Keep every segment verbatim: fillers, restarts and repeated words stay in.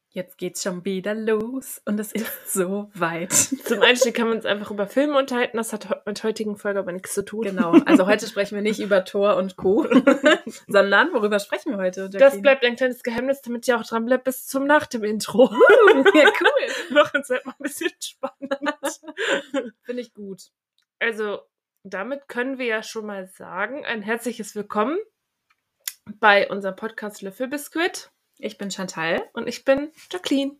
Jetzt geht's schon wieder los und es ist so weit. Zum Einstieg können wir uns einfach über Filme unterhalten. Das hat mit der heutigen Folge aber nichts zu tun. Genau, also heute sprechen wir nicht über Thor und Co., sondern worüber sprechen wir heute, Jacqueline? Das bleibt ein kleines Geheimnis, damit ihr auch dran bleibt bis zum nach dem Intro. Uh, ja, cool. Machen uns halt mal ein bisschen spannend. Finde ich gut. Also, damit können wir ja schon mal sagen, ein herzliches Willkommen bei unserem Podcast Löffelbiskuit. Ich bin Chantal. Und ich bin Jacqueline.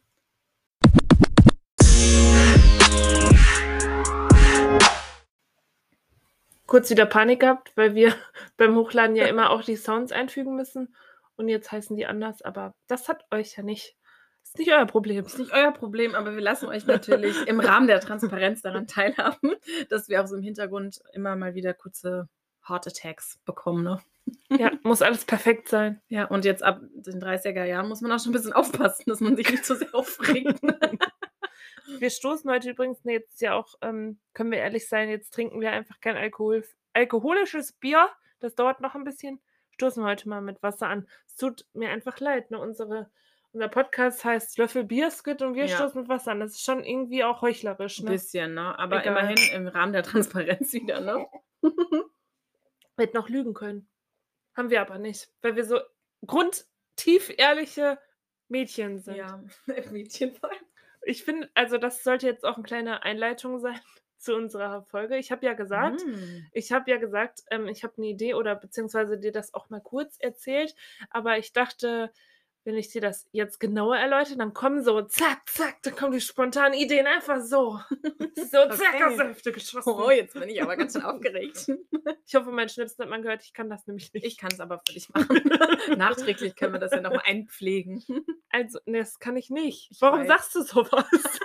Kurz wieder Panik gehabt, weil wir beim Hochladen ja immer auch die Sounds einfügen müssen. Und jetzt heißen die anders, aber das hat euch ja nicht. Das ist nicht euer Problem. Das ist nicht euer Problem, aber wir lassen euch natürlich im Rahmen der Transparenz daran teilhaben, dass wir auch so im Hintergrund immer mal wieder kurze Heart Attacks bekommen, ne? Ja, muss alles perfekt sein. Ja, und jetzt ab den dreißiger Jahren muss man auch schon ein bisschen aufpassen, dass man sich nicht zu sehr aufregt. Wir stoßen heute übrigens, ne, jetzt ja auch, ähm, können wir ehrlich sein, jetzt trinken wir einfach kein Alkohol, alkoholisches Bier. Das dauert noch ein bisschen. Stoßen wir heute mal mit Wasser an. Es tut mir einfach leid, ne? Unsere, unser Podcast heißt Löffel Bierskit und wir Ja. stoßen mit Wasser an. Das ist schon irgendwie auch heuchlerisch, Ein ne? bisschen, ne? Aber Egal. immerhin im Rahmen der Transparenz wieder, ne? Wir hätten noch lügen können. Haben wir aber nicht, weil wir so grundtief ehrliche Mädchen sind. Ja, Mädchen vor allem. Ich finde, also das sollte jetzt auch eine kleine Einleitung sein zu unserer Folge. Ich habe ja gesagt, Mm. ich habe ja gesagt, ähm, ich habe eine Idee oder beziehungsweise dir das auch mal kurz erzählt, aber ich dachte, wenn ich dir das jetzt genauer erläutere, dann kommen so zack, zack, dann kommen die spontanen Ideen einfach so. So zack Okay. aus der Hüfte geschossen. Oh, jetzt bin ich aber ganz schön aufgeregt. Ich hoffe, mein Schnipsen hat man gehört, ich kann das nämlich nicht. Ich kann es aber für dich machen. Nachträglich können wir das ja nochmal einpflegen. Also, ne, das kann ich nicht. Ich Warum weiß. sagst du sowas?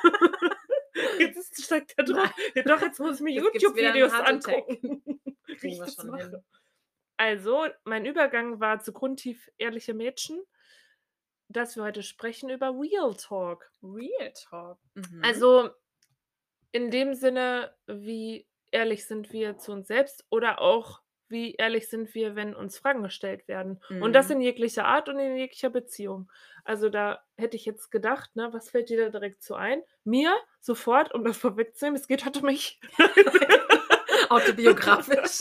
Jetzt ist, steigt der Druck. Ja, doch, jetzt muss ich mir Jetzt gibt's wieder einen YouTube-Videos Heart Attack. angucken. wie Kriegen ich wir das schon mache. hin. Also, mein Übergang war zu grundtief ehrliche Mädchen, dass wir heute sprechen über Real Talk. Real Talk. Mhm. Also, in dem Sinne, wie ehrlich sind wir zu uns selbst oder auch, wie ehrlich sind wir, wenn uns Fragen gestellt werden. Und das Mhm. in jeglicher Art und in jeglicher Beziehung. Also da hätte ich jetzt gedacht, ne, was fällt dir da direkt so ein? Mir sofort, um das vorwegzunehmen, es geht heute um mich. Autobiografisch.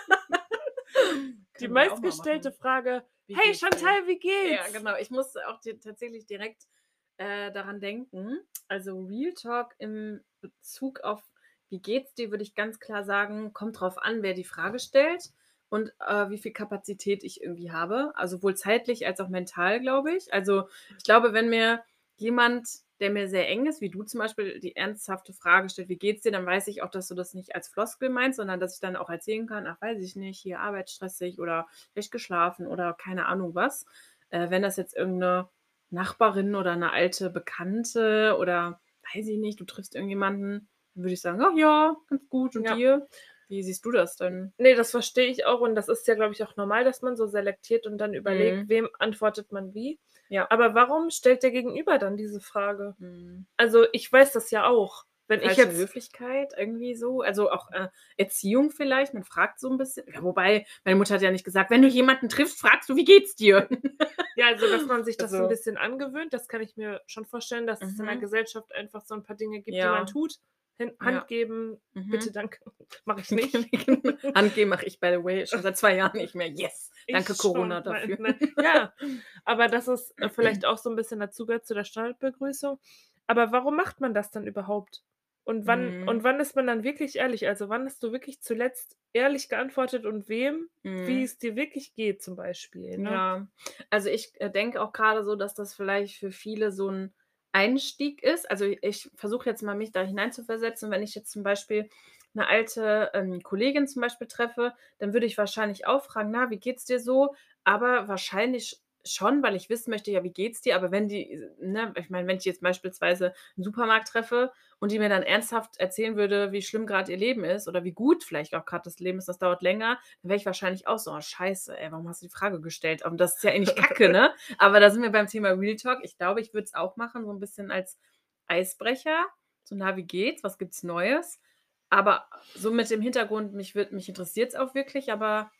Die Können wir auch mal meistgestellte machen. Frage, Wie hey geht's dir? Chantal, wie geht's? Ja, genau. Ich musste auch di- tatsächlich direkt äh, daran denken. Also Real Talk im Bezug auf wie geht's dir, würde ich ganz klar sagen, kommt drauf an, wer die Frage stellt und äh, wie viel Kapazität ich irgendwie habe. Also sowohl zeitlich als auch mental, glaube ich. Also ich glaube, wenn mir jemand, der mir sehr eng ist, wie du zum Beispiel, die ernsthafte Frage stellt, wie geht's dir, dann weiß ich auch, dass du das nicht als Floskel meinst, sondern dass ich dann auch erzählen kann, ach, weiß ich nicht, hier arbeitsstressig oder schlecht geschlafen oder keine Ahnung was. Äh, wenn das jetzt irgendeine Nachbarin oder eine alte Bekannte oder weiß ich nicht, du triffst irgendjemanden, dann würde ich sagen, ach ja, ganz gut. Und Ja. dir? Wie siehst du das denn? Nee, das verstehe ich auch und das ist ja, glaube ich, auch normal, dass man so selektiert und dann überlegt, Mhm. wem antwortet man wie. Ja. Aber warum stellt der Gegenüber dann diese Frage? Mhm. Also ich weiß das ja auch. Wenn ich Falsche jetzt Höflichkeit irgendwie so, also auch äh, Erziehung vielleicht, man fragt so ein bisschen, ja, wobei, meine Mutter hat ja nicht gesagt, wenn du jemanden triffst, fragst du, wie geht's dir? Ja, also dass man sich das so ein Also- bisschen angewöhnt, das kann ich mir schon vorstellen, dass es in der Mhm. Gesellschaft einfach so ein paar Dinge gibt, die Ja. man tut. Hin, Hand Ja. geben, Mhm. bitte, danke. Mache ich nicht. Handgeben mache ich, by the way, schon seit zwei Jahren nicht mehr. Yes! Danke, Ich Corona, schon. dafür. Nein, nein. Ja, aber das ist äh, vielleicht auch so ein bisschen dazugehört zu der Standardbegrüßung. Aber warum macht man das dann überhaupt? Und wann, Mhm. und wann ist man dann wirklich ehrlich? Also wann hast du wirklich zuletzt ehrlich geantwortet und wem, wie Mhm. es dir wirklich geht, zum Beispiel? Ne? Ja, also ich äh, denke auch gerade so, dass das vielleicht für viele so ein Einstieg ist. Also ich versuche jetzt mal, mich da hineinzuversetzen. Wenn ich jetzt zum Beispiel eine alte ähm, Kollegin zum Beispiel treffe, dann würde ich wahrscheinlich auch fragen, na, wie geht's dir so? Aber wahrscheinlich schon, weil ich wissen möchte, ja, wie geht's dir? Aber wenn die, ne, ich meine, wenn ich jetzt beispielsweise einen Supermarkt treffe und die mir dann ernsthaft erzählen würde, wie schlimm gerade ihr Leben ist oder wie gut vielleicht auch gerade das Leben ist, das dauert länger, dann wäre ich wahrscheinlich auch so, oh scheiße, ey, warum hast du die Frage gestellt? Und das ist ja eigentlich Kacke, ne? Aber da sind wir beim Thema Real Talk. Ich glaube, ich würde es auch machen, so ein bisschen als Eisbrecher. So, na, wie geht's? Was gibt's Neues? Aber so mit dem Hintergrund, mich, mich interessiert es auch wirklich, aber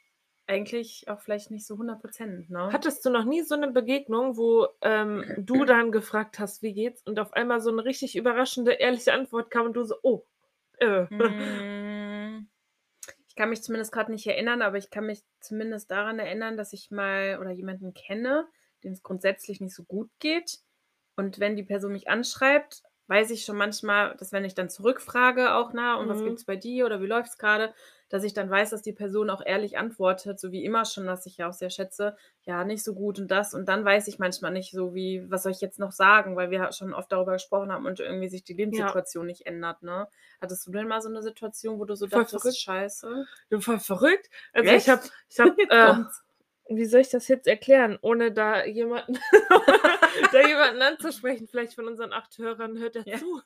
eigentlich auch vielleicht nicht so hundert Prozent, ne? Hattest du noch nie so 'ne Begegnung, wo, ähm, du dann gefragt hast: „Wie geht's?“ und auf einmal so 'ne richtig überraschende, ehrliche Antwort kam und du so: „Oh, äh.“ Hm, ich kann mich zumindest grad nicht erinnern, aber ich kann mich zumindest daran erinnern, dass ich mal oder jemanden kenne, dem's grundsätzlich nicht so gut geht. Und wenn die Person mich anschreibt, weiß ich schon manchmal, dass wenn ich dann zurückfrage auch: „Na, und was Mhm. gibt's bei dir oder wie läuft's grade?“ Dass ich dann weiß, dass die Person auch ehrlich antwortet, so wie immer schon, was ich ja auch sehr schätze: „Ja, nicht so gut und das.“ Und dann weiß ich manchmal nicht so wie: „Was soll ich jetzt noch sagen?“ Weil wir ja schon oft darüber gesprochen haben und irgendwie sich die Ja. Lebenssituation nicht ändert, ne? Hattest du denn mal so 'ne Situation, wo du so Voll dachtest: verrückt. „Scheiße?“ Ja, voll verrückt. Also, ich habe Echt? ich habe, Jetzt äh kommt's. wie soll ich das jetzt erklären, ohne da jemanden da jemanden anzusprechen? Vielleicht von unseren acht Hörern hört er Ja. zu.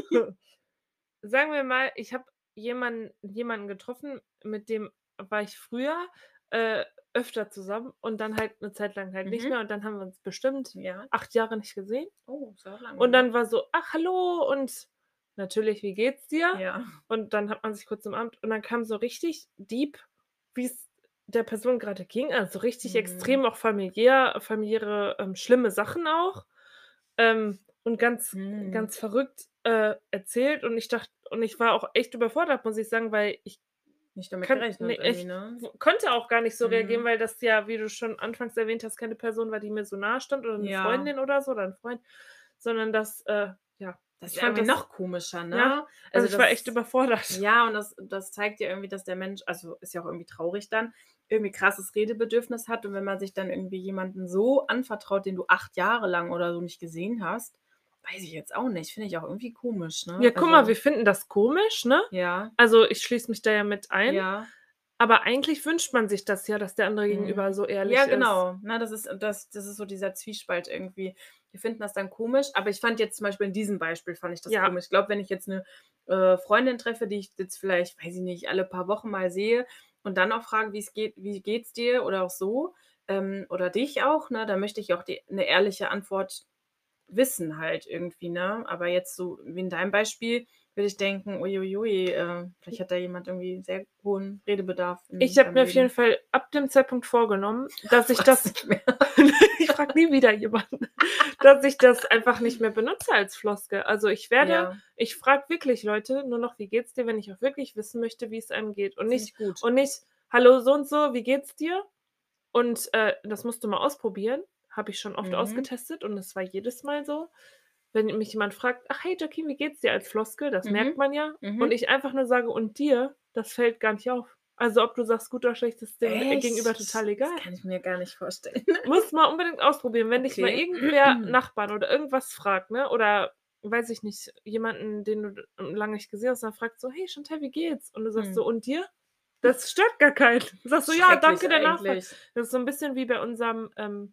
Sagen wir mal, ich habe jemanden jemanden getroffen, mit dem war ich früher, äh, öfter zusammen und dann halt 'ne Zeit lang halt nicht Mhm. mehr und dann haben wir uns bestimmt Ja. acht Jahre nicht gesehen. Oh, ist auch lange, Und ne? dann war so: „Ach, hallo und natürlich, wie geht's dir?“ Ja. Und dann hat man sich kurz umarmt und dann kam so richtig deep, wie's der Person grade ging, also, richtig Mhm. extrem auch familiär familiäre, ähm, schlimme Sachen auch, ähm, und ganz Mhm. ganz verrückt, äh, erzählt und ich dachte und ich war auch echt überfordert, muss ich sagen, weil ich Nicht damit kann gerechnet ne, irgendwie, ich ne? w konnte auch gar nicht so reagieren, Mhm. weil das ja, wie du schon anfangs erwähnt hast, keine Person war, die mir so nahe stand oder 'ne Ja. Freundin oder so oder 'n Freund, sondern das, äh ja, Das ist ich ja fand irgendwie das noch komischer, ja, ne? also, Also, ich war echt das überfordert. ja, und das das zeigt ja irgendwie, dass der Mensch also, ist ja auch irgendwie traurig dann, irgendwie krasses Redebedürfnis hat und wenn man sich dann irgendwie jemanden so anvertraut, den du acht Jahre lang oder so nicht gesehen hast, weiß ich jetzt auch nicht, finde ich auch irgendwie komisch, Ja, ne? guck mal, Also wir finden das komisch, ne? Ja. Also, ich schließe mich da ja mit ein, Ja. aber eigentlich wünscht man sich das ja, dass der andere Gegenüber Mhm. so Ja, ehrlich ist. genau, ne, das ist das das ist so dieser Zwiespalt irgendwie. Wir finden das dann komisch, aber ich fand jetzt zum Beispiel in diesem Beispiel fand ich das Ja. komisch. Ich glaube, wenn ich jetzt 'ne, äh, Freundin treffe, die ich jetzt vielleicht, weiß ich nicht, alle paar Wochen mal sehe und dann auch frage: „Wie's geht wie geht's dir?“ oder auch so, ähm, oder dich auch, ne, dann möchte ich auch die 'ne ehrliche Antwort wissen halt irgendwie, ne? Aber jetzt so wie in deinem Beispiel würde ich denken: „Ui, ui, ui, äh, vielleicht hat da jemand irgendwie sehr hohen Redebedarf in Ich habe seinem mir auf jeden Leben.“ Fall ab dem Zeitpunkt vorgenommen, dass ich Frag's das nicht mehr. ich frage nie wieder jemanden, dass ich das einfach nicht mehr benutze als Floskel. Also, ich werde Ja. ich frage wirklich Leute nur noch: „Wie geht's dir?“, wenn ich auch wirklich wissen möchte, wie's einem geht und Finde nicht ich gut. und nicht: „Hallo so und so, wie geht's dir?“ Und, äh, das musst du mal ausprobieren, habe ich schon oft Mhm. ausgetestet und es war jedes Mal so, wenn mich jemand fragt: „Ach, hey Jacqueline, wie geht's dir?“ als Floskel, das merkt Mhm. man ja, und Mhm. ich einfach nur sage: „Und dir?“ Das fällt gar nicht auf. Also, ob du sagst gut oder schlecht, ist dem Gegenüber Echt? total Das egal. kann ich mir gar nicht vorstellen. Musst mal unbedingt ausprobieren, wenn dich mal Okay. irgendwer Nachbarn oder irgendwas fragt, ne, oder weiß ich nicht, jemanden, den du d lange nicht gesehen hast, dann fragt so: „Hey Chantal, wie geht's?“ Und du sagst Hm. so: „Und dir?“ Das stört gar keinen. Du sagst so: „Ja, danke Schrecklich der Nachfrage.“ eigentlich. Das ist so 'n bisschen wie bei unserem, ähm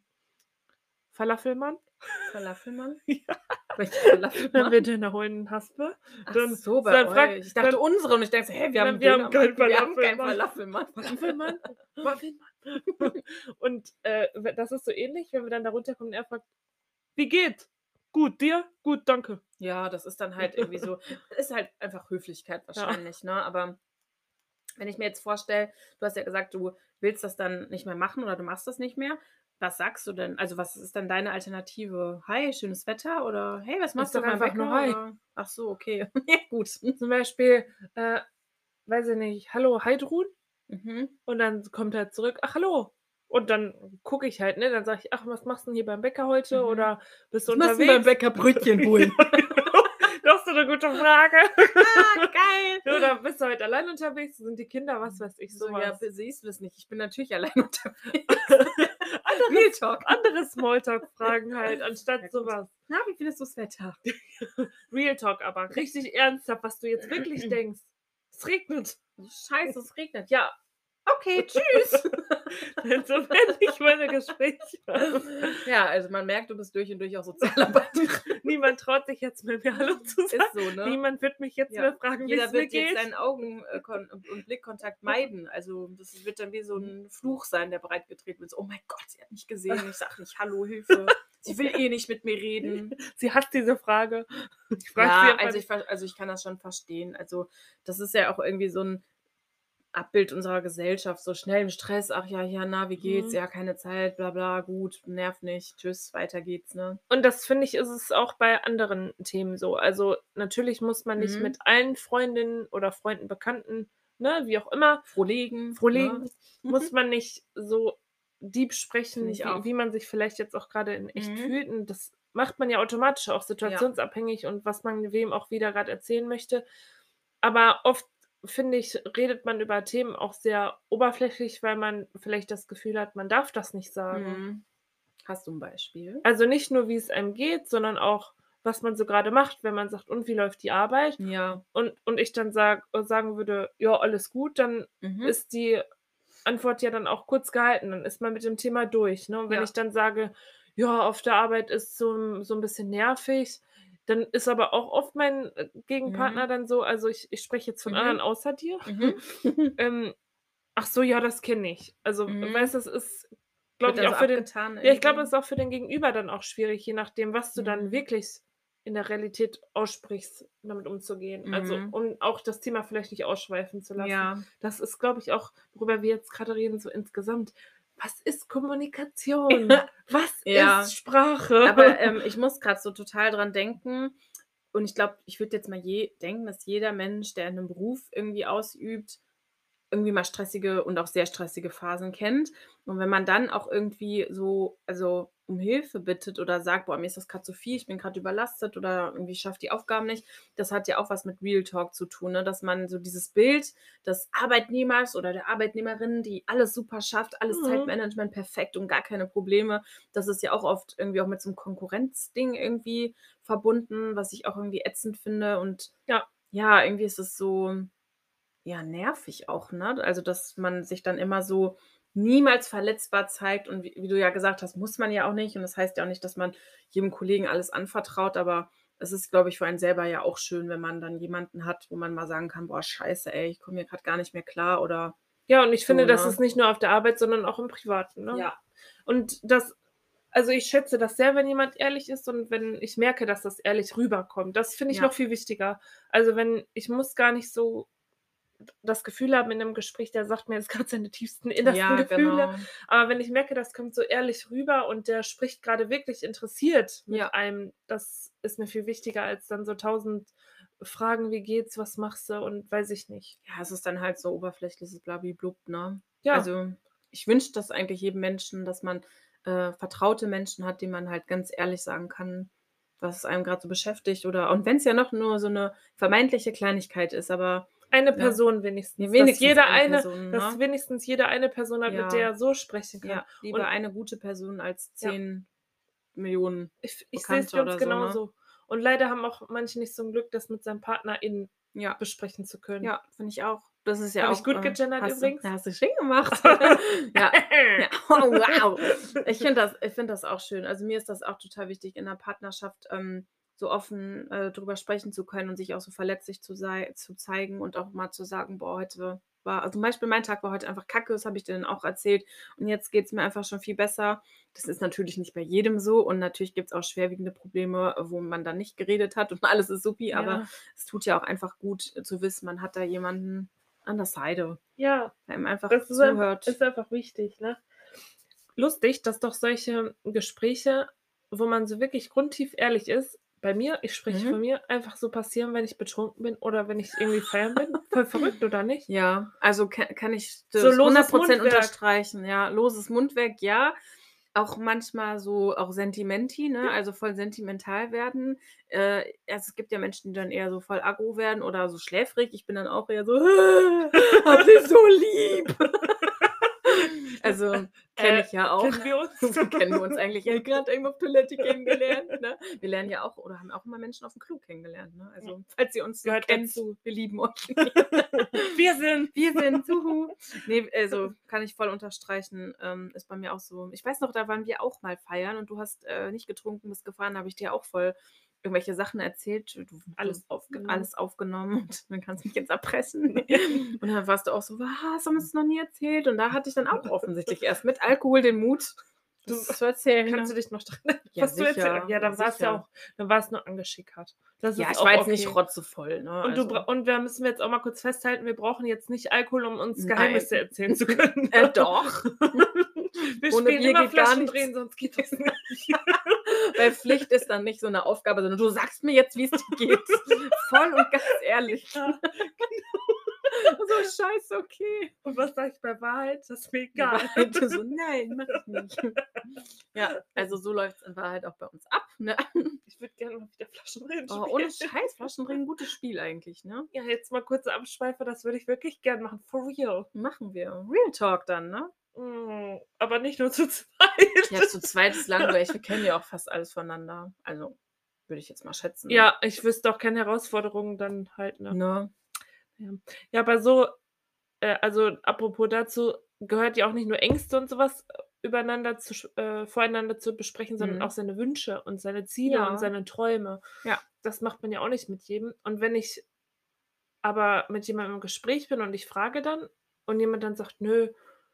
Falafelmann. Falafelmann? Ja. Welcher Wenn Falafelmann? wir Döner holen, Haspe, Ach dann so, bei dann fragt euch. Ich dachte dann unsere und ich denke so: „Hä, wir haben Nein, 'n wir haben Dönermann, keinen wir haben keinen Falafelmann. Falafelmann.“ Falafelmann? Muffinmann? Und, äh, w das ist so ähnlich, wenn wir dann da runterkommen und er fragt: „Wie geht's?“ „Gut, dir?“ „Gut, danke.“ Ja, das ist dann halt irgendwie so ist halt einfach Höflichkeit Ja. wahrscheinlich, ne? Aber wenn ich mir jetzt vorstelle du hast ja gesagt, du willst das dann nicht mehr machen oder du machst das nicht mehr. Was sagst du denn? Also, was ist denn deine Alternative? „Hi, schönes Wetter“ oder: „Hey, was Ich machst du auf sage meinem einfach nur: Wecker?“ „Hi.“ oder ach so, okay. Ja, gut. Zum Beispiel, äh, weiß ich nicht: „Hallo, Heidrun?“ Mhm. Und dann s kommt er zurück: „Ach, hallo.“ Und dann gucke ich halt, ne? Dann sage ich: „Ach, was machst 'n hier beim Bäcker heute Mhm. oder bist du „Was machst 'n beim unterwegs?“ Bäcker? Brötchen Ja, holen.“ genau. Das ist doch 'ne gute Frage. Geil. Oder bist du heute allein unterwegs? Sind die Kinder was weiß ich, So: so „Ja, was. b siehst du's nicht? Ich bin natürlich allein unterwegs.“ Real Anderes Talk. andere Smalltalk-Fragen halt anstatt Ja so gut. was. „Na, wie findest du's Wetter?“ Real Talk aber, richtig ernsthaft, was du jetzt wirklich denkst. Es regnet. „Scheiße, es regnet.“ „Ja, okay, tschüss.“ Denn so beende ich meine Gespräche. Ja, also, man merkt, du bist durch und durch auch Sozialarbeiterin. Niemand traut sich jetzt mehr, mir Hallo zu sagen. Ist so, ne? Niemand wird mich jetzt Ja. mehr fragen, Jeder wie's mir wird jetzt geht. deinen Augen äh, Kon und Blickkontakt meiden. Also, das wird dann wie so 'n Fluch sein, der breitgetreten wird. So: „Oh mein Gott, sie hat mich gesehen. Ich sage nicht Hallo, Hilfe. Sie will eh nicht mit mir reden.“ Sie hasst diese Frage. Ich frage sie Ja, einfach also, nicht. ich ver also, ich kann das schon verstehen. Also, das ist ja auch irgendwie so 'n Abbild unserer Gesellschaft, so schnell im Stress: „Ach ja, ja, na, wie geht's? Mhm. Ja, keine Zeit, bla bla, gut, nerv nicht, tschüss, weiter geht's“, ne? Und das finde ich, ist es auch bei anderen Themen so. Also, natürlich muss man nicht Mhm. mit allen Freundinnen oder Freunden, Bekannten, ne, wie auch immer, Frohlegen, ne? Frohlegen, muss man nicht so deep Finde sprechen, ich wie auch. wie man sich vielleicht jetzt auch grade in echt Mhm. fühlt. Und das macht man ja automatisch auch Ja. situationsabhängig und was man wem auch wieder grad erzählen möchte. Aber oft, finde ich, redet man über Themen auch sehr oberflächlich, weil man vielleicht das Gefühl hat, man darf das nicht sagen. Mhm. Hast du 'n Beispiel? Also, nicht nur, wie's einem geht, sondern auch, was man so grade macht, wenn man sagt: „Und wie läuft die Arbeit?“ Ja. Und und ich dann sage äh, sagen würde: „Ja, alles gut“, dann Mhm. ist die Antwort ja dann auch kurz gehalten. Dann ist man mit dem Thema durch, ne? Und wenn ich Ja. dann sage: „Ja, auf der Arbeit ist so 'n so 'n bisschen nervig“, dann ist aber auch oft mein, äh, Gegenpartner Mhm. dann so also, ich ich spreche jetzt von anderen Mhm. außer dir, Mhm. ähm: „Ach so, ja, das kenne ich.“ Also, weißt Mhm. du, es ist, glaube Wird ich, dann so auch für den abgetan ja, ich glaube, es irgendwie? ist auch für den Gegenüber dann auch schwierig, je nachdem, was du dann Mhm. wirklich in der Realität aussprichst, damit umzugehen. Also, Mhm. um auch das Thema vielleicht nicht ausschweifen zu lassen. Ja. Das ist, glaube ich, auch, worüber wir jetzt grade reden, so insgesamt. Was ist Kommunikation? Was ist Ja. Sprache? Aber, ähm, ich muss grad so total dran denken und ich glaube, ich würde jetzt mal je denken, dass jeder Mensch, der 'nen Beruf irgendwie ausübt, irgendwie mal stressige und auch sehr stressige Phasen kennt. Und wenn man dann auch irgendwie so also, um Hilfe bittet oder sagt: „Boah, mir ist das grad zu viel, ich bin grad überlastet oder irgendwie schaffe die Aufgaben nicht“, das hat ja auch was mit Real Talk zu tun, ne? Dass man so dieses Bild des Arbeitnehmers oder der Arbeitnehmerin, die alles super schafft, alles Mhm. Zeitmanagement perfekt und gar keine Probleme, das ist ja auch oft irgendwie auch mit so 'nem Konkurrenzding irgendwie verbunden, was ich auch irgendwie ätzend finde. Und Ja. ja, irgendwie ist es so, ja, nervig auch, ne? Also, dass man sich dann immer so niemals verletzbar zeigt und wie wie du ja gesagt hast, muss man ja auch nicht. Und das heißt ja auch nicht, dass man jedem Kollegen alles anvertraut, aber es ist, glaube ich, für einen selber ja auch schön, wenn man dann jemanden hat, wo man mal sagen kann: „Boah, scheiße, ey, ich komme hier grad gar nicht mehr klar“, oder Ja, und ich finde, so, das ist ne? nicht nur auf der Arbeit, sondern auch im Privaten, ne? Ja. Und das also, ich schätze das sehr, wenn jemand ehrlich ist und wenn ich merke, dass das ehrlich rüberkommt. Das finde ich noch Ja. viel wichtiger. Also, wenn ich muss gar nicht so d das Gefühl haben in 'nem Gespräch, der sagt mir jetzt grad seine tiefsten, innersten Ja, Gefühle. genau. Aber wenn ich merke, das kommt so ehrlich rüber und der spricht grade wirklich interessiert mit Ja. einem, das ist mir viel wichtiger als dann so tausend Fragen: „Wie geht's? Was machst du?“ und weiß ich nicht. Ja, es ist dann halt so oberflächliches Blabi-Blub, ne? Ja. Also, ich wünsche das eigentlich jedem Menschen, dass man, äh, vertraute Menschen hat, denen man halt ganz ehrlich sagen kann, was einem grad so beschäftigt oder und wenn's ja noch nur so 'ne vermeintliche Kleinigkeit ist, aber Eine ne? Person Ja, wenigstens, dass wenigstens jeder eine eine Person, dass ne? wenigstens jeder eine Person hat, mit der Ja. er so sprechen kann. Ja, lieber Und eine gute Person als Ja. zehn Millionen Ich ich sehe es Bekannte ganz oder so, ne? genauso. Und leider haben auch manche nicht so 'n Glück, das mit seinem PartnerInnen Ja. besprechen zu können. Ja, finde ich auch. Das ist ja Habe ich auch, gut äh gegendert hast du übrigens? ja, hast du schön gemacht. Ja. Ja. Oh, wow. Ich finde das ich finde das auch schön. Also, mir ist das auch total wichtig, in 'ner Partnerschaft, ähm, so offen, äh, drüber sprechen zu können und sich auch so verletzlich zu sei zu zeigen und auch mal zu sagen: „Boah, heute war also, zum Beispiel mein Tag war heute einfach Kacke“, das habe ich dir dann auch erzählt. Und jetzt geht's mir einfach schon viel besser. Das ist natürlich nicht bei jedem so und natürlich gibt's auch schwerwiegende Probleme, wo man dann nicht geredet hat und alles ist supi, aber Ja. es tut ja auch einfach gut zu wissen, man hat da jemanden an der Seite, Ja, der einem einfach das ist einfa zuhört. ist einfach wichtig, ne? Lustig, dass doch solche Gespräche, wo man so wirklich grundtief ehrlich ist bei mir, ich spreche von Mhm. mir, einfach so passieren, wenn ich betrunken bin oder wenn ich irgendwie feiern bin. Voll verrückt, oder nicht? Ja, also, ka kann ich So das hundert loses Prozent Mundwerk. unterstreichen, ja. Loses Mundwerk, ja. Auch manchmal so auch sentimenti, ne, Ja. also, voll sentimental werden. Äh, also, es gibt ja Menschen, die dann eher so voll aggro werden oder so schläfrig. Ich bin dann auch eher so: „Habe dich so lieb.“ Also, kenne Äh, ich ja auch. kennen wir uns? So kennen wir uns eigentlich ja grad eben auf Toilette kennengelernt, ne? Wir lernen ja auch oder haben auch immer Menschen aufm Klo kennengelernt, ne? Ja. Also, falls ihr uns noch Gehört kennt, dazu. wir lieben euch. Wir sind's. Wir sind's, juhu. Ne, also, kann ich voll unterstreichen, ähm, ist bei mir auch so. Ich weiß noch, da waren wir auch mal feiern und du hast, äh, nicht getrunken, bist gefahren, da habe ich dir auch voll irgendwelche Sachen erzählt. Du du Alles aufgenommen. alles aufgenommen und dann kannst mich jetzt erpressen. Und dann warst du auch so: „Was, haben wir's noch nie erzählt?“ Und da hatte ich dann auch offensichtlich erst mit Alkohol den Mut Du was zu erzählen, kannst du ne? dich noch dran erinnern, Ja, was du erzählt sicher, Ja, ja dann war's ja sicher. auch dann war's nur angeschickert. Das Ja, ist ich auch war jetzt nicht okay. rotzevoll, ne, Und du bra also und da müssen wir jetzt auch mal kurz festhalten, wir brauchen jetzt nicht Alkohol, um uns Nein. Geheimnisse erzählen zu können. Äh, doch. Wir Ohne spielen Bier immer geht gar nichts. Flaschendrehen, sonst geht das nicht. Weil Pflicht ist dann nicht so 'ne Aufgabe, sondern du sagst mir jetzt, wie's dir geht. Voll und ganz ehrlich. Ja, So scheiße, okay. Und was sage ich bei Wahrheit? Das ist mir Die egal. Wahrheit, du so: „Nein, mache ich nicht." Ja, also so läuft's in Wahrheit auch bei uns ab, ne? Ich würde gerne mal wieder Flaschendrehen Oh, ohne spielen. Scheiß, Flaschendrehen, gutes Spiel eigentlich, ne? Ja, jetzt mal kurze Abschweife, das würde ich wirklich gern machen, for real. Machen wir. Real Talk dann, ne? Hm, aber nicht nur zu zweit. Ja, zu zweit ist langweilig. Wir kennen ja auch fast alles voneinander. Also, würde ich jetzt mal schätzen, ne? Ja, ich wüsste auch keine Herausforderungen dann halt, ne? Ne? Ja. Ja, aber so äh, also apropos dazu, gehört ja auch nicht nur Ängste und so was übereinander zu sch äh, voreinander zu besprechen, sondern auch Mhm. seine Wünsche und seine Ziele und Ja. seine Träume. Ja. Das macht man ja auch nicht mit jedem. Und wenn ich aber mit jemandem im Gespräch bin und ich frage dann und jemand dann sagt: „Nö"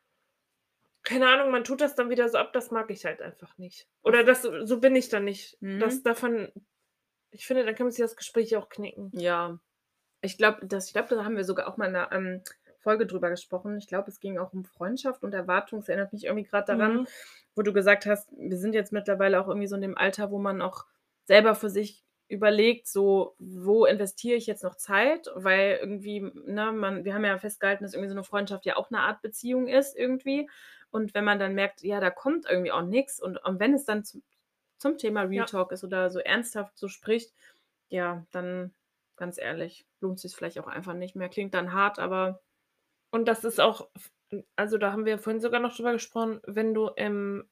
keine Ahnung, man tut das dann wieder so ab, das mag ich halt einfach nicht. Oder das so bin ich dann nicht. Das Mhm. davon ich finde, dann kann man sich das Gespräch auch knicken. Ja. Ich glaube, das ich glaube, da haben wir sogar auch mal in 'ner, ähm, Folge drüber gesprochen. Ich glaube, es ging auch um Freundschaft und Erwartung. Es erinnert mich irgendwie grad daran, Mhm. wo du gesagt hast, wir sind jetzt mittlerweile auch irgendwie so in dem Alter, wo man auch selber für sich überlegt, so: „Wo investiere ich jetzt noch Zeit?" Weil irgendwie, ne, man wir haben ja festgehalten, dass irgendwie so 'ne Freundschaft ja auch 'ne Art Beziehung ist irgendwie. Und wenn man dann merkt, ja, da kommt irgendwie auch nix und und wenn es dann zum zum Thema Real Ja. Talk ist oder so ernsthaft so spricht, ja, dann ganz ehrlich, lohnt sich's vielleicht auch einfach nicht mehr. Klingt dann hart, aber Und das ist auch f also, da haben wir vorhin sogar noch drüber gesprochen, wenn du im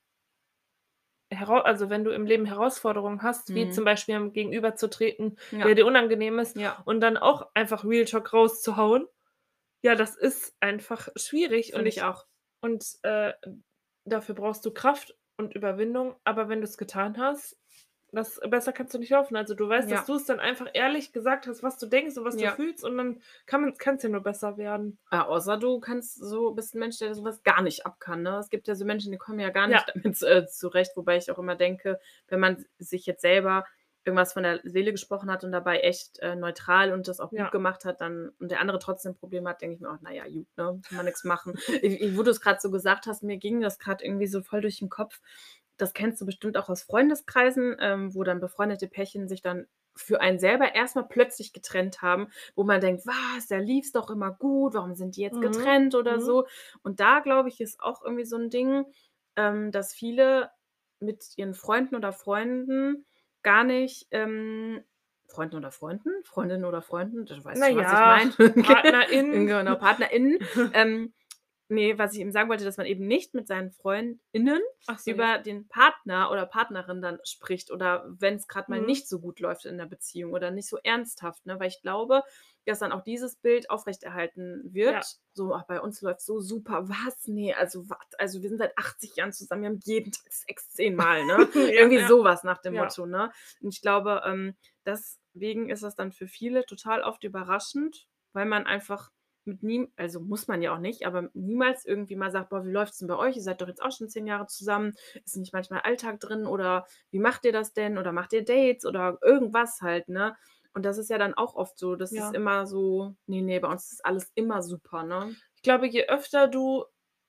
herau also, wenn du im Leben Herausforderungen hast, wie Mhm. zum Beispiel jemandem gegenüberzutreten, Ja. der dir unangenehm ist Ja. und dann auch einfach Real Talk rauszuhauen, ja, das ist einfach schwierig und Finde ich ich auch. und, äh, dafür brauchst du Kraft und Überwindung, aber wenn du's getan hast, das besser kannst du nicht hoffen. Also, du weißt, dass Ja. du's dann einfach ehrlich gesagt hast, was du denkst und was du Ja. fühlst und dann kann man kann's ja nur besser werden. Ja, außer du kannst so bist 'n Mensch, der so was gar nicht ab kann, ne? Es gibt ja so Menschen, die kommen ja gar Ja. nicht damit, äh, zurecht, wobei ich auch immer denke, wenn man s sich jetzt selber irgendwas von der Seele gesprochen hat und dabei echt, äh, neutral und das auch gut Ja. gemacht hat, dann und der andere trotzdem Probleme hat, denke ich mir auch: „Na ja, gut, ne, kann man nix machen." I i wo du's grad so gesagt hast, mir ging das grad irgendwie so voll durch 'n Kopf. Das kennst du bestimmt auch aus Freundeskreisen, ähm, wo dann befreundete Pärchen sich dann für einen selber erst mal plötzlich getrennt haben, wo man denkt: „Was, da lief's doch immer gut, warum sind die jetzt Mhm. getrennt?" oder Mhm. so. Und da, glaube ich, ist auch irgendwie so 'n Ding, ähm, dass viele mit ihren Freunden oder Freunden gar nicht, ähm Freunden oder Freunden? Freundinnen oder Freunden? Du weißt Na schon, was ich ja, meine. PartnerInnen. Genau, PartnerInnen. Ähm, ne, was ich eben sagen wollte, dass man eben nicht mit seinen FreundInnen Ach so, ja. über den Partner oder Partnerin dann spricht oder wenn's grad mal Mhm. nicht so gut läuft in der Beziehung oder nicht so ernsthaft, ne? Weil ich glaube, dass dann auch dieses Bild aufrechterhalten wird, Ja. so: „Ach, bei uns läuft's so super." Was? Ne, also wat also, wir sind seit achtzig Jahren zusammen, wir haben jeden Tag Sex zehnmal, ne? Ja, Irgendwie ja. so was nach dem Ja. Motto, ne? Und ich glaube, ähm, deswegen ist das dann für viele total oft überraschend, weil man einfach mit niem also, muss man ja auch nicht, aber niemals irgendwie mal sagt: „Boah, wie läuft's denn bei euch? Ihr seid doch jetzt auch schon zehn Jahre zusammen. Ist nicht manchmal Alltag drin oder wie macht ihr das denn oder macht ihr Dates?" oder irgendwas halt, ne? Und das ist ja dann auch oft so, das ist Ja. immer so: „Ne, ne, bei uns ist alles immer super", ne? Ich glaube, je öfter du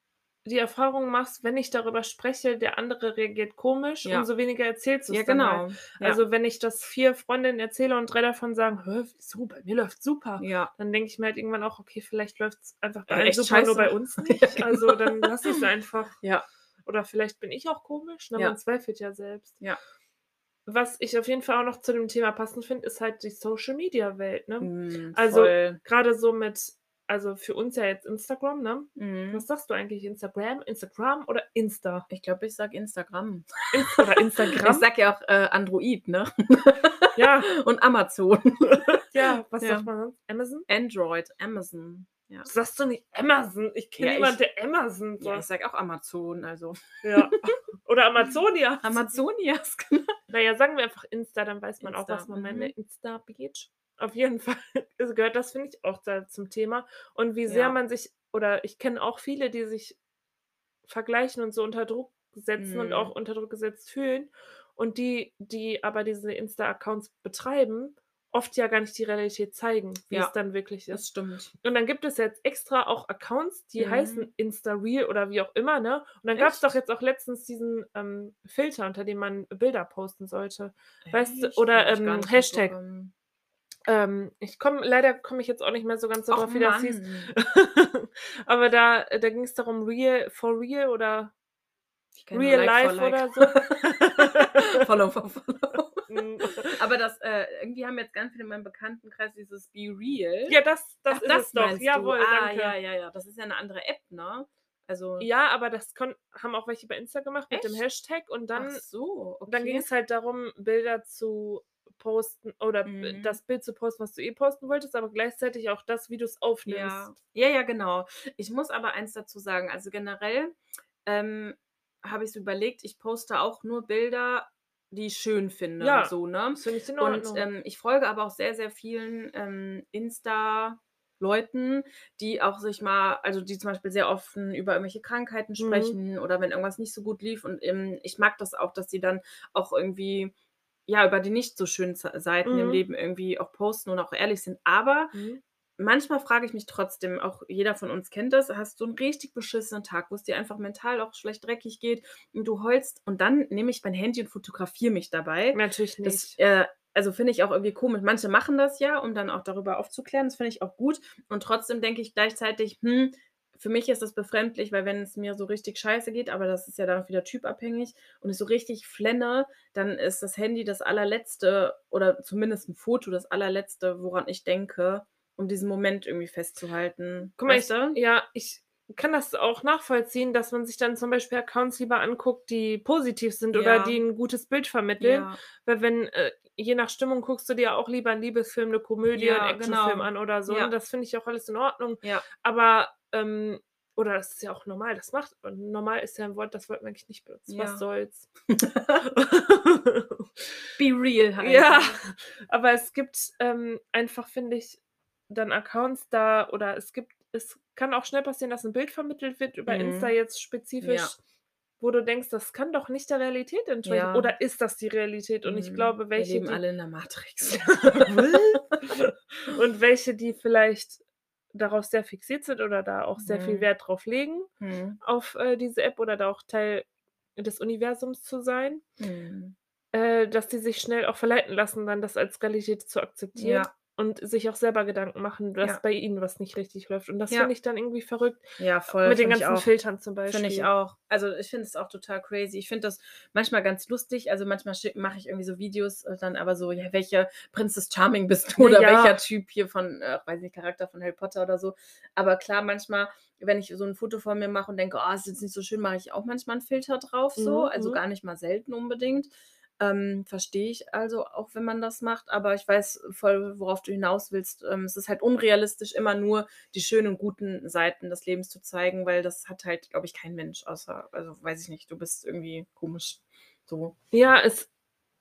die Erfahrung machst, wenn ich darüber spreche, der andere reagiert komisch, Ja. umso weniger erzählst Ja, du's dann halt. genau. Ja. Also, wenn ich das vier Freundinnen erzähle und drei davon sagen: „Hä, wieso? Bei mir läuft's super." Ja. Dann denke ich mir halt irgendwann auch: „Okay, vielleicht läuft's einfach bei Äh, allen echt super, nur bei scheiße. uns Ja, nicht." Also, genau. dann lasse ich's einfach. Ja. Oder vielleicht bin ich auch komisch, ne? Man Ja. zweifelt ja selbst. Ja. Was ich auf jeden Fall auch noch zu dem Thema passend finde, ist halt die Social-Media-Welt, ne? Mhm, Also, voll. grade so mit also, für uns ja jetzt Instagram, ne? Mhm. Was sagst du eigentlich? Instagram, Instagram oder Insta? Ich glaube, ich sage Instagramm. Ins oder Ich Instagram? sage ja auch, äh, Android, ne? Ja. Und Amazon. Ja, was Ja. sagt man sonst? Amazon? Android, Amazon, ja. Sagst du nicht Amazon? Ich kenne Ja, niemanden, ich der Amazon ja, ich sagt. sage auch Amazon, also Ja. Oder Amazonias. Amazonias, genau. Na ja, sagen wir einfach Insta, dann weiß man auch, Insta, was man meint, ne? mhm. Insta-Bitch. Auf jeden Fall, es gehört das finde ich auch da zum Thema. Und wie sehr Ja. man sich oder ich kenne auch viele, die sich vergleichen und so unter Druck setzen und auch Mhm. unter Druck gesetzt fühlen und die, die aber diese Insta-Accounts betreiben, oft ja gar nicht die Realität zeigen, wie es Ja, dann wirklich das ist. stimmt. Und dann gibt es jetzt extra auch Accounts, die heißen Mhm. Insta-Reel oder wie auch immer, ne? Und dann gab's doch Echt? jetzt auch letztens diesen, ähm, Filter, unter dem man Bilder posten sollte. Weißt du Echt? oder, Habe ich gar ähm, nicht Hashtag. mitbekommen. Ähm, ich komme leider komme ich jetzt auch nicht mehr so ganz da Och drauf, wie das hieß. Mann. Aber da äh, da ging's darum, Real for Real oder Ich kenne nur Real Like for Life Like. oder so. Follow for Follow. Hm. Aber das, äh irgendwie haben jetzt ganz viele in meinem Bekanntenkreis dieses Be Real. Ja, das das Ach, ist es das doch. meinst du? Jawohl, Ah, ja, danke. ja, ja. Das ist ja 'ne andere App, ne? Also Ja, aber das konn haben auch welche bei Insta gemacht mit dem echt? Hashtag und Ach dann so, dann okay. ging's halt darum, Bilder zu posten oder b Mhm. das Bild zu posten, was du eh posten wolltest, aber gleichzeitig auch das, wie du's Ja. aufnimmst. Ja, ja, genau. Ich muss aber eins dazu sagen, also generell, ähm, habe ich so überlegt, ich poste auch nur Bilder, die ich schön finde, Ja, so, ne? das finde ich in Und, Ordnung. ähm, ich folge aber auch sehr, sehr vielen, ähm, Insta-Leuten, die auch sich mal also die zum Beispiel sehr offen über irgendwelche Krankheiten Mhm. sprechen oder wenn irgendwas nicht so gut lief und, ähm, ich mag das auch, dass die dann auch irgendwie, ja, über die nicht so schönen Ze Seiten im Mhm. Leben irgendwie auch posten und auch ehrlich sind. Aber Mhm. manchmal frage ich mich trotzdem, auch jeder von uns kennt das, hast du 'n richtig beschissenen Tag, wo's dir einfach mental auch schlecht dreckig geht und du heulst und dann nehme ich mein Handy und fotografiere mich dabei. Natürlich Das, nicht. äh also, finde ich auch irgendwie komisch. Manche machen das ja, um dann auch darüber aufzuklären. Das finde ich auch gut. Und trotzdem denke ich gleichzeitig: „Hm, für mich ist das befremdlich, weil wenn es mir so richtig scheiße geht, aber das ist ja dann auch wieder typabhängig und ich so richtig flenne, dann ist das Handy das Allerletzte oder zumindest 'n Foto das Allerletzte, woran ich denke, um diesen Moment irgendwie festzuhalten, Guck mal, weißt ich du? ja, ich kann das auch nachvollziehen, dass man sich dann zum Beispiel Accounts lieber anguckt, die positiv sind oder die Ja, 'n gutes Bild vermitteln, ja, weil wenn äh, je nach Stimmung guckst du dir auch lieber 'n Liebesfilm, 'ne Komödie, 'n ja, Actionfilm genau. an oder so, ne? Ja, Das finde ich auch alles in Ordnung. ja. Aber, ähm oder das ist ja auch normal, das macht normal ist ja 'n Wort, das wollten wir eigentlich nicht benutzen. Was Ja. soll's? Be real halt, Ja, ne? aber es gibt, ähm, einfach, finde ich, dann Accounts da oder es gibt es kann auch schnell passieren, dass 'n Bild vermittelt wird über Insta Mhm. jetzt Ja, spezifisch, wo du denkst, das kann doch nicht der Realität entsprechen. ja. Oder ist das die Realität? Und ich Mhm. glaube, Wir welche, leben die alle in der Matrix. Was? Und welche, die vielleicht darauf sehr fixiert sind oder da auch sehr viel Mhm. Wert drauf legen, Mhm. auf, äh, diese App oder da auch Teil des Universums zu sein, Mhm. äh, dass die sich schnell auch verleiten lassen, dann das als Realität zu akzeptieren Ja, und sich auch selber Gedanken machen, dass ja, bei ihnen was nicht richtig läuft. Und das finde ja. ich dann irgendwie verrückt, Ja, voll, mit den finde ich ganzen auch. Filtern zum Finde ich Beispiel. auch. Also, ich finde es auch total crazy. Ich finde das manchmal ganz lustig. Also, manchmal schick mache ich irgendwie so Videos, äh, dann aber so: „Ja, welche Princess Charming bist du Ja, oder welcher ja. Typ hier von, äh, weiß nicht, Charakter von Harry Potter oder so?“ Aber klar, manchmal, wenn ich so 'n Foto von mir mache und denke: „Oh, ist jetzt nicht so schön“, mache ich auch manchmal 'n Filter drauf so, Mhm, also, mhm. gar nicht mal selten unbedingt. Ähm, verstehe ich also auch, wenn man das macht, aber ich weiß voll, worauf du hinaus willst. Ähm, es ist halt unrealistisch, immer nur die schönen und guten Seiten des Lebens zu zeigen, weil das hat halt, glaube ich, kein Mensch außer also, weiß ich nicht, du bist irgendwie komisch, so. Ja, es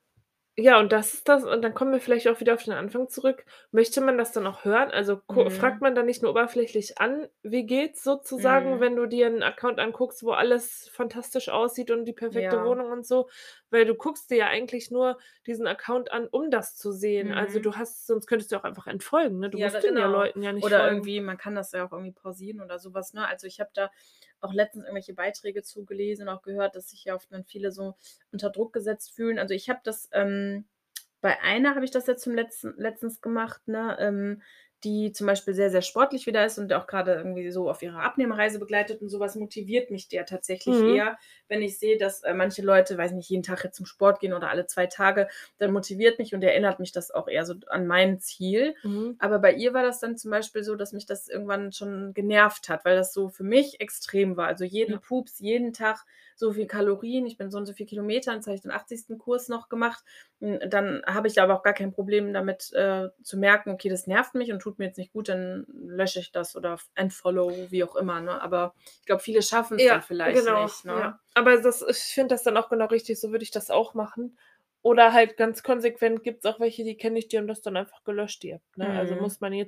Ja, und das ist das und dann kommen wir vielleicht auch wieder auf den Anfang zurück. Möchte man das dann auch hören? Also, ko fragt Mhm. man dann nicht nur oberflächlich an: „Wie geht's?“ sozusagen, Mhm. wenn du dir 'n Account anguckst, wo alles fantastisch aussieht und die perfekte Ja. Wohnung und so? Weil du guckst dir ja eigentlich nur diesen Account an, um das zu sehen. Also, Mhm. du hast sonst könntest du auch einfach entfolgen, ne? Du Ja, da musst den ja genau. Leuten ja nicht Oder folgen. irgendwie man kann das ja auch irgendwie pausieren oder so was, ne? Also, ich habe da auch letztens irgendwelche Beiträge zu gelesen und auch gehört, dass sich ja oft dann viele so unter Druck gesetzt fühlen. Also, ich habe das, ähm bei einer habe ich das jetzt zum letzten letztens gemacht, ne, ähm, die zum Beispiel sehr, sehr sportlich wieder ist und auch grade irgendwie so auf ihrer Abnehmreise begleitet und so was motiviert mich ja tatsächlich Mhm. eher, wenn ich sehe, dass, äh, manche Leute, weiß nicht, jeden Tag jetzt zum Sport gehen oder alle zwei Tage, dann motiviert mich und erinnert mich das auch eher so an mein Ziel. Mhm. Aber bei ihr war das dann zum Beispiel so, dass mich das irgendwann schon genervt hat, weil das so für mich extrem war. Also, jeden Ja. Pups, jeden Tag so viel Kalorien. Ich bin so und so viel Kilometer, jetzt habe ich den achtzigsten Kurs noch gemacht. Hm, dann habe ich aber auch gar kein Problem damit, äh, zu merken: „Okay, das nervt mich und tut mir jetzt nicht gut“, dann lösche ich das oder f unfollow, wie auch immer, ne? Aber ich glaube, viele schaffen's dann Ja, vielleicht genau, nicht, ja. ne? Aber das ich finde das dann auch genau richtig, so würde ich das auch machen. Oder halt ganz konsequent gibt's auch welche, die kenne ich, die haben das dann einfach gelöscht, die App, ne? Also, Mhm. muss man jetzt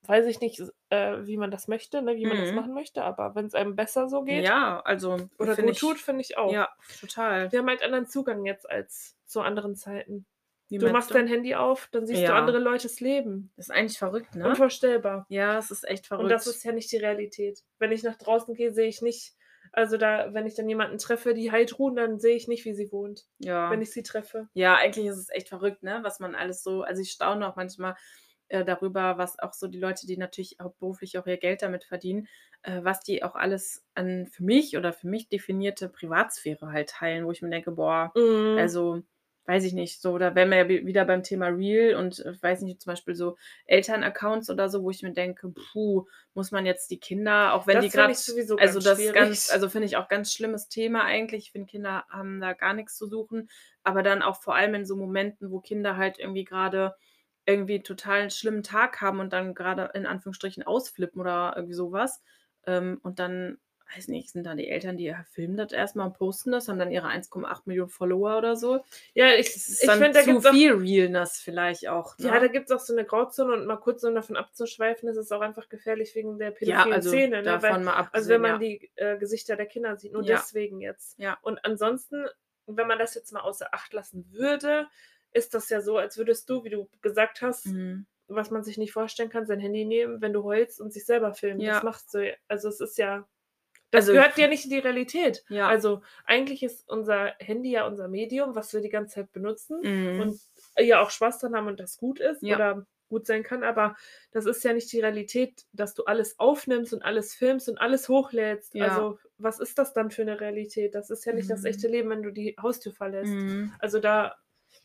weiß ich nicht, s äh, wie man das möchte, ne, wie man das Mhm. machen möchte, aber wenn's einem besser so geht Ja, also, oder finde gut tut, ich finde ich auch. ja, total. Wir haben halt anderen Zugang jetzt als zu anderen Zeiten. Wie Du meinst machst dein du? Handy auf, dann siehst du Ja, andere Leute's Leben. das ist eigentlich verrückt, ne? Unvorstellbar. Ja, es ist echt Und das verrückt. ist ja nicht die Realität. Wenn ich nach draußen gehe, sehe ich nicht also da wenn ich dann jemanden treffe, die Heidrun, dann sehe ich nicht, wie sie wohnt, wenn Ja. ich sie treffe. Ja, eigentlich ist es echt verrückt, ne, was man alles so also, ich staune auch manchmal, äh, darüber, was auch so die Leute, die natürlich hauptberuflich auch ihr Geld damit verdienen, äh, was die auch alles an für mich oder für mich definierte Privatsphäre halt teilen, wo ich mir denke: „Boah, Mhm. also, weiß ich nicht“, so, da wären wir ja wi wieder beim Thema Real und, äh, weiß nicht, zum Beispiel so Elternaccounts oder so, wo ich mir denke: „Puh, muss man jetzt die Kinder auch wenn die Das finde grad“ ich sowieso also, ganz das ist ganz schwierig. also, finde ich auch ganz schlimmes Thema eigentlich. Ich finde, Kinder haben da gar nix zu suchen, aber dann auch vor allem in so Momenten, wo Kinder halt irgendwie grade irgendwie total 'n schlimmen Tag haben und dann grade in Anführungsstrichen ausflippen oder irgendwie so was. Ähm, und dann, weiß nicht, sind da die Eltern, die, ja, filmen das erst mal und posten das, haben dann ihre eins Komma acht Millionen Follower oder so. Ja, ich Das ist ich dann finde, da zu gibt's auch viel Realness vielleicht auch, ja, da ne? gibt's auch so 'ne Grauzone und mal kurz, um davon abzuschweifen, ist es auch einfach gefährlich wegen der Ja, pädophilen also, Szene, ne? Weil davon mal also, wenn abgesehen, man ja. die, äh, Gesichter der Kinder sieht, nur Ja. deswegen jetzt. Ja. Und ansonsten, wenn man das jetzt mal außer Acht lassen würde, ist das ja so, als würdest du, wie du gesagt hast, Mhm. was man sich nicht vorstellen kann, sein Handy nehmen, wenn du heulst und sich selber filmen. Das Ja. machst du j also, es ist ja das Also gehört ja nicht in die Realität. Ja. Also, eigentlich ist unser Handy ja unser Medium, was wir die ganze Zeit benutzen Mhm. und ja auch Spaß dran haben und das gut ist Ja. oder gut sein kann, aber das ist ja nicht die Realität, dass du alles aufnimmst und alles filmst und alles hochlädst. Ja. Also, was ist das dann für 'ne Realität? Das ist ja nicht das echte Mhm. Leben, wenn du die Haustür verlässt. Mhm. Also, da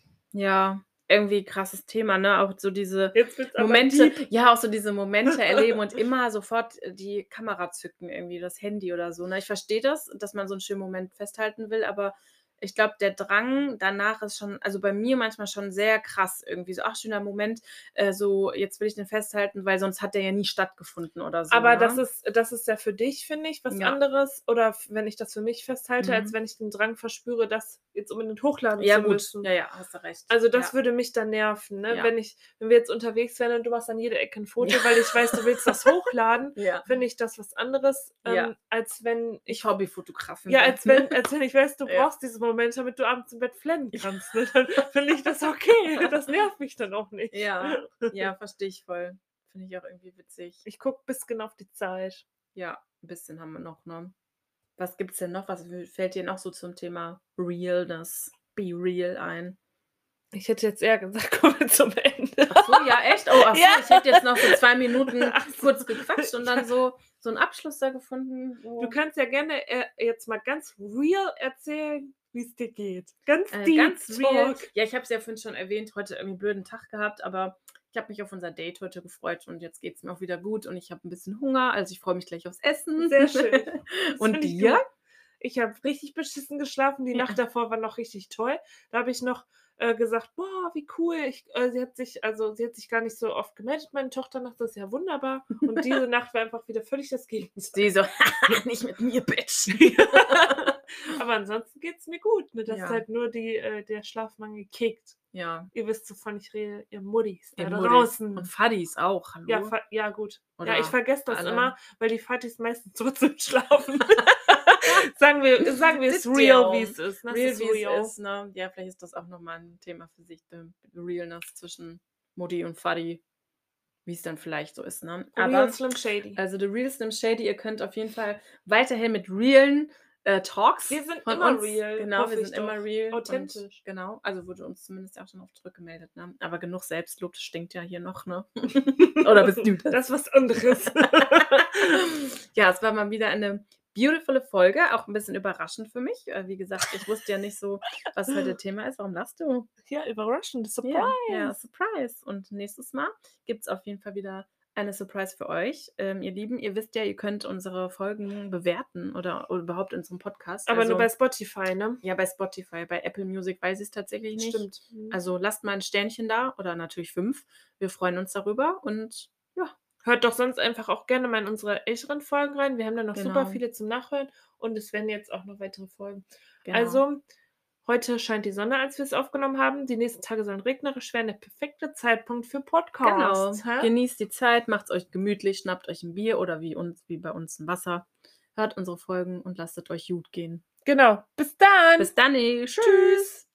Ja, irgendwie krasses Thema, ne? Auch so diese Jetzt wird's aber Momente deep. ja, auch so diese Momente erleben und immer sofort die Kamera zücken, irgendwie das Handy oder so, ne? Ich verstehe das, dass man so 'n schönen Moment festhalten will, aber ich glaube, der Drang danach ist schon also, bei mir manchmal schon sehr krass irgendwie so: „Ach, schöner Moment, äh, so jetzt will ich den festhalten, weil sonst hat der ja nie stattgefunden“ oder so, Aber das ne? ist das ist ja für dich, finde ich, was Ja. anderes oder f wenn ich das für mich festhalte, als Mhm. wenn ich den Drang verspüre, das jetzt unbedingt hochladen Ja zu gut, müssen. ja, ja, hast du recht. Also, das Ja. würde mich dann nerven, ne? Ja. Wenn ich wenn wir jetzt unterwegs wären und du machst an jeder Ecke 'n Ja. Foto, weil ich weiß, du willst das hochladen, Ja. finde ich das was anderes, Ja. ähm, als wenn Ich ich Hobbyfotografin ja, bin, als ne? wenn als wenn ich weiß, du Ja. brauchst diese Momente, damit du abends im Bett flennen kannst, ne? Dann finde ich das okay. Das nervt mich dann auch nicht. Ja, ja, verstehe ich voll. Finde ich auch irgendwie witzig. Ich gucke bisschen auf die Zeit. Ja, 'n bisschen haben wir noch, ne? Was gibt's denn noch? Was w fällt dir noch so zum Thema Realness, be real ein? Ich hätte jetzt eher gesagt, kommen wir zum Ende. Ach so, ja, echt? Oh, ach so, Ja. ich hätte jetzt noch so zwei Minuten Ach so. kurz gequatscht und dann Ja. so so 'n Abschluss da gefunden, Du so. kannst ja gerne, äh, jetzt mal ganz real erzählen, wie's dir geht. Ganz Äh, deep ganz real talk. ja, ich habe es ja vorhin schon erwähnt, heute irgendwie 'n blöden Tag gehabt, aber ich habe mich auf unser Date heute gefreut und jetzt geht's mir auch wieder gut und ich habe 'n bisschen Hunger, also, ich freue mich gleich aufs Essen. Sehr schön. Das Und finde ich dir? gut. Ich habe richtig beschissen geschlafen. Die Nacht Ja. davor war noch richtig toll. Da habe ich noch, äh, gesagt: „Boah, wie cool.“ Ich äh, sie hat sich also, sie hat sich gar nicht so oft gemeldet, meine Tochter nachts, das ist ja wunderbar. Und diese Nacht war einfach wieder völlig das Gegenteil. Sie so: „Nicht mit mir, Bitch.“ Ja. Aber ansonsten geht's mir gut, ne? Das ist Ja. halt nur die äh, der Schlafmangel kickt. Ja. Ihr wisst, wovon ich rede, ihr Muttis da Ihr Muddis und draußen. Faddis auch, Ja, hallo? Fa ja gut. Ja, ich Oder vergesse das alle. immer, weil die Fattis meistens trotzdem schlafen. Sagen wir sagen wir es real, wie Ditto. es ist, ne? Es Real, ist wie es real. ist, ne? Ja, vielleicht ist das auch noch mal 'n Thema für sich, de Realness zwischen Mutti und Vati, wie's dann vielleicht so ist, ne? Real Aber Slim Shady. also, the real Slim Shady, ihr könnt auf jeden Fall weiterhin mit realen, äh, Talks Wir sind von immer uns real, genau, wir hoffe sind ich immer doch. real und Authentisch. genau, also, wurde uns zumindest auch schon oft zurückgemeldet, ne? Aber genug Selbstlob, das stinkt ja hier noch, ne? Oder bist du das? Das ist was anderes. Ja, es war mal wieder eine beautifulle Folge, auch 'n bisschen überraschend für mich. Äh, wie gesagt, ich wusste ja nicht so, was heute Thema ist. Warum lachst du? Ja, überraschend, Ja, ja, Surprise. Surprise. Und nächstes Mal gibt's auf jeden Fall wieder eine Surprise für euch. Ähm, ihr Lieben, ihr wisst ja, ihr könnt unsere Folgen bewerten oder oder überhaupt unseren Podcast. Aber nur bei Also Spotify, ne? ja, bei Spotify, bei Apple Music weiß ich's tatsächlich nicht. Stimmt. Mhm. Also, lasst mal 'n Sternchen da oder natürlich fünf. Wir freuen uns darüber und ja. Hört doch sonst einfach auch gerne mal in unsere älteren Folgen rein. Wir haben da noch super Genau. viele zum Nachhören und es werden jetzt auch noch weitere folgen. Genau. Also Heute scheint die Sonne, als wir es aufgenommen haben. Die nächsten Tage sollen regnerisch werden. Der perfekte Zeitpunkt für Genau. Podcasts, hä? Genießt die Zeit, macht's euch gemütlich, schnappt euch ein Bier oder wie uns wie bei uns ein Wasser. Hört unsere Folgen und lasst es euch gut gehen. Genau. Bis dann. Bis dann, tschüss. Tschüss.